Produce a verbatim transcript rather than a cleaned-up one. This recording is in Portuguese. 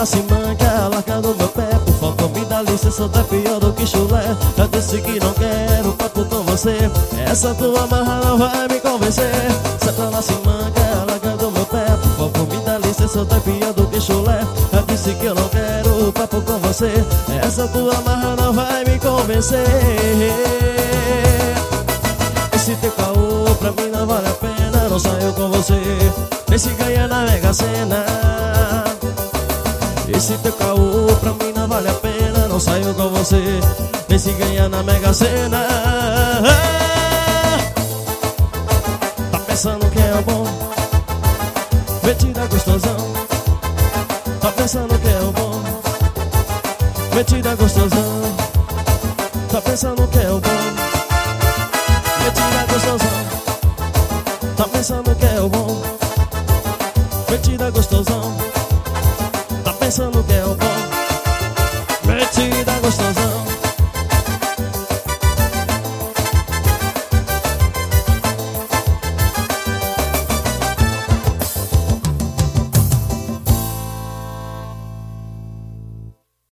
ela se manca, larga do meu pé. Por favor, me dá licença, tá pior do que chulé. Já disse que não quero papo com você. Essa tua marra não vai me convencer. Se ela se manca, larga do meu pé. Por favor, me dá licença, tá pior do que chulé. Já disse que eu não quero papo com você. Essa tua marra não vai me convencer. Esse teu caô pra mim não vale a pena. Não saio com você, nem se ganha na Mega Sena. Esse teu caô pra mim não vale a pena. Não saio com você, nem se ganha na Mega Sena. Tá pensando que é bom, metida gostosão. Tá pensando que é bom, metida gostosão. Tá pensando que é bom, metida gostosão. Tá pensando que é o bom, metida gostosão. Tá pensando que é o bom, metida gostosão.